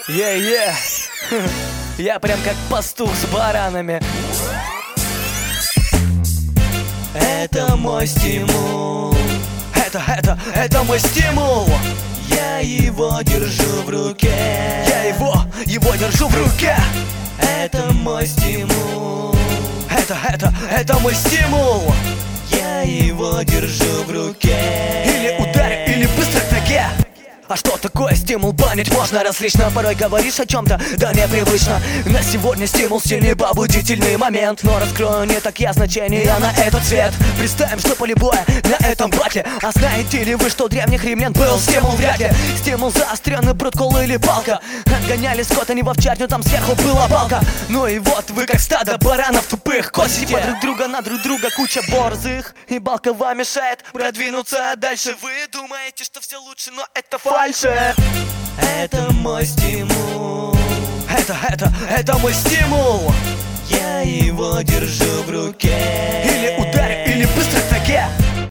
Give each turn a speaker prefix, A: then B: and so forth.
A: Е-е. Я прям как пастух с баранами. Это мой стимул. Это мой стимул. Я его держу в руке. Я его держу в руке. Это мой стимул. Это мой стимул. Я его держу в руке. Или ударь, или быстро к ноге. А что такое стимул? Банить можно различно. Порой говоришь о чем-то, да непривычно. На сегодня стимул сильный побудительный момент. Но раскрою не так я значение на этот цвет. Представим, что поле боя на этом батле. А знаете ли вы, что у древних римлян был стимул? Вряд ли. Стимул заостренный брут, кол или палка. Отгоняли скот, они в овчарню, там сверху была балка. Ну и вот вы как стадо баранов тупых косите друг друга на друг друга, куча борзых. И балка вам мешает продвинуться дальше. Вы думаете, что все лучше, но это фальшь. Это мой стимул. Это мой стимул. Я его держу в руке.